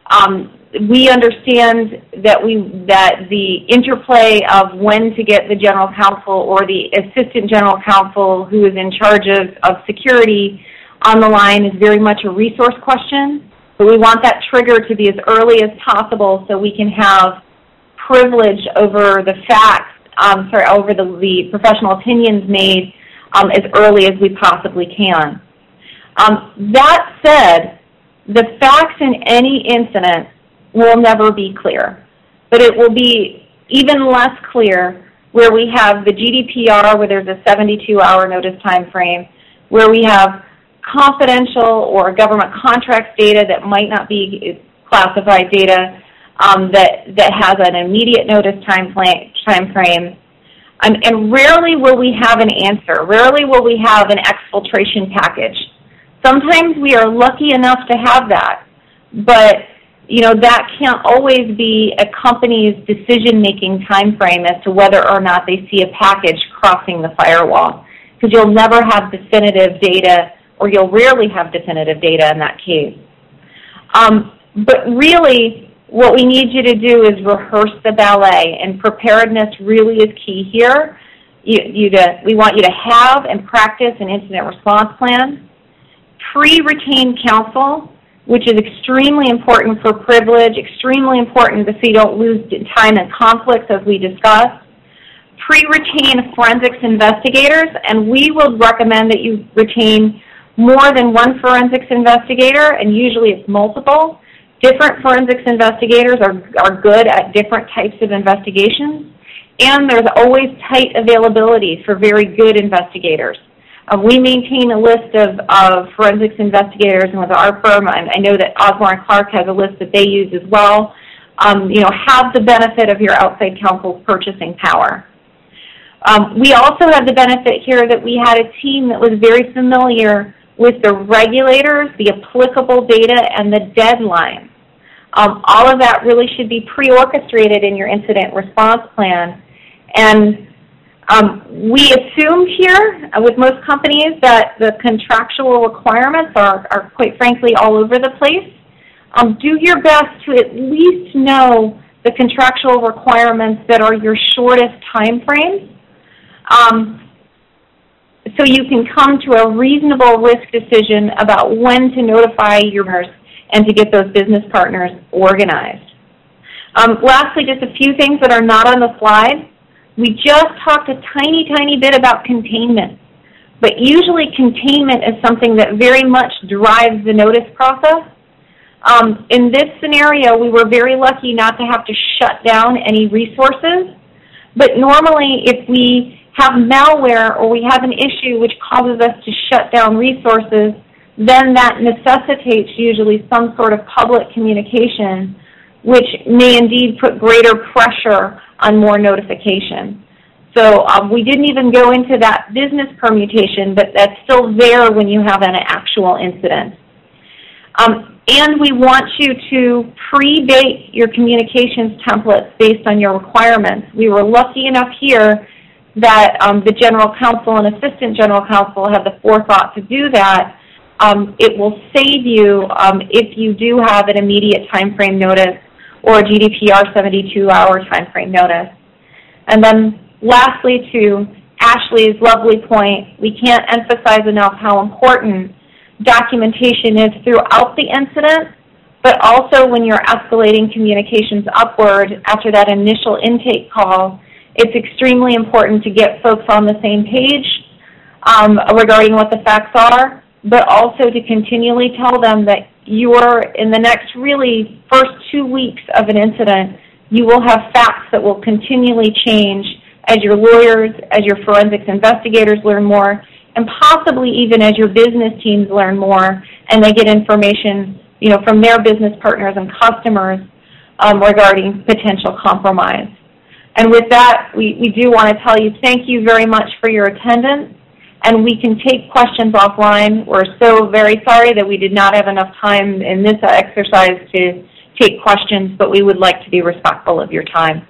we understand that the interplay of when to get the General Counsel or the Assistant General Counsel who is in charge of security on the line is very much a resource question. But we want that trigger to be as early as possible so we can have privilege over the facts, over the professional opinions made as early as we possibly can. That said, the facts in any incident will never be clear, but it will be even less clear where we have the GDPR, where there's a 72-hour notice time frame, where we have confidential or government contracts data that might not be classified data that has an immediate notice time frame. And rarely will we have an answer. Rarely will we have an exfiltration package. Sometimes we are lucky enough to have that, but that can't always be a company's decision-making time frame as to whether or not they see a package crossing the firewall, because you'll never have definitive data, or you'll rarely have definitive data in that case. But really, what we need you to do is rehearse the ballet, and preparedness really is key here. We want you to have and practice an incident response plan. Pre-retained counsel, which is extremely important for privilege, extremely important so you don't lose time in conflicts, as we discussed. Pre-retain forensics investigators, and we would recommend that you retain more than one forensics investigator, and usually it's multiple. Different forensics investigators are good at different types of investigations, and there's always tight availability for very good investigators. We maintain a list of forensics investigators, and with our firm, I know that Osborne Clarke has a list that they use as well. Have the benefit of your outside counsel's purchasing power. We also have the benefit here that we had a team that was very familiar with the regulators, the applicable data, and the deadlines. All of that really should be pre-orchestrated in your incident response plan. And we assumed here, with most companies, that the contractual requirements are quite frankly all over the place. Do your best to at least know the contractual requirements that are your shortest time frames, so you can come to a reasonable risk decision about when to notify your partners and to get those business partners organized. Lastly, just a few things that are not on the slide. We just talked a tiny bit about containment, but usually containment is something that very much drives the notice process. In this scenario, we were very lucky not to have to shut down any resources. But normally, if we have malware or we have an issue which causes us to shut down resources, then that necessitates usually some sort of public communication, which may indeed put greater pressure on more notification. So we didn't even go into that business permutation, but that's still there when you have an actual incident. And we want you to pre-bake your communications templates based on your requirements. We were lucky enough here that the General Counsel and Assistant General Counsel have the forethought to do that. It will save you if you do have an immediate time frame notice or a GDPR 72-hour time frame notice. And then lastly, to Ashley's lovely point, we can't emphasize enough how important documentation is throughout the incident, but also when you're escalating communications upward after that initial intake call. It's extremely important to get folks on the same page regarding what the facts are, but also to continually tell them that in the next really first 2 weeks of an incident, you will have facts that will continually change as your lawyers, as your forensics investigators learn more, and possibly even as your business teams learn more and they get information, from their business partners and customers regarding potential compromise. And with that, we do want to tell you thank you very much for your attendance, and we can take questions offline. We're so very sorry that we did not have enough time in this exercise to take questions, but we would like to be respectful of your time.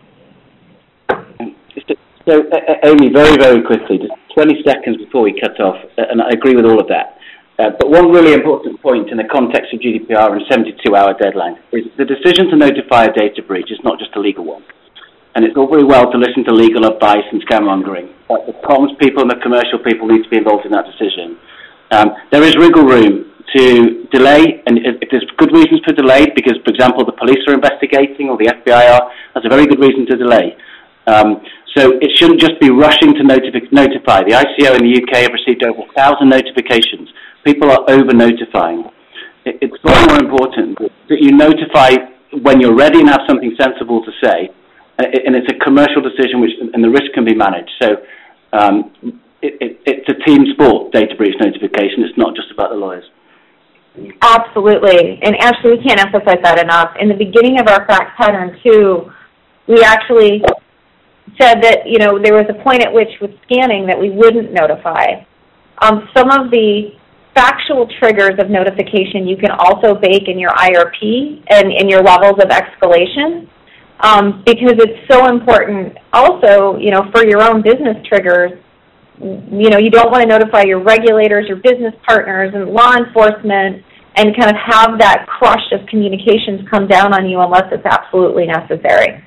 So, Amy, very, very quickly, just 20 seconds before we cut off, and I agree with all of that. But one really important point in the context of GDPR and 72-hour deadline is the decision to notify a data breach is not just a legal one. And it's all very well to listen to legal advice and scaremongering, but the comms people and the commercial people need to be involved in that decision. There is wiggle room to delay, and if there's good reasons for delay, because, for example, the police are investigating or the FBI are, that's a very good reason to delay. So it shouldn't just be rushing to notify. The ICO in the UK have received over 1,000 notifications. People are over-notifying. It's far more important that you notify when you're ready and have something sensible to say, and it's a commercial decision and the risk can be managed. So it's a team sport, data breach notification. It's not just about the lawyers. Absolutely. And Ashley, we can't emphasize that enough. In the beginning of our fact pattern, too, we actually said that, there was a point at which with scanning that we wouldn't notify. Some of the factual triggers of notification you can also bake in your IRP and in your levels of escalation because it's so important also, for your own business triggers. You don't want to notify your regulators, your business partners, and law enforcement and kind of have that crush of communications come down on you unless it's absolutely necessary.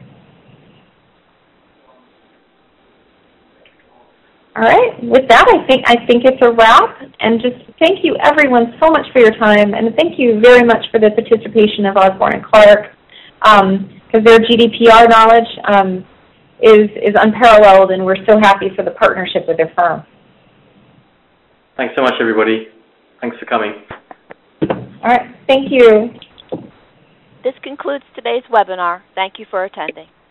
All right. With that, I think it's a wrap. And just thank you, everyone, so much for your time. And thank you very much for the participation of Osborne and Clarke, because their GDPR knowledge is unparalleled, and we're so happy for the partnership with their firm. Thanks so much, everybody. Thanks for coming. All right. Thank you. This concludes today's webinar. Thank you for attending.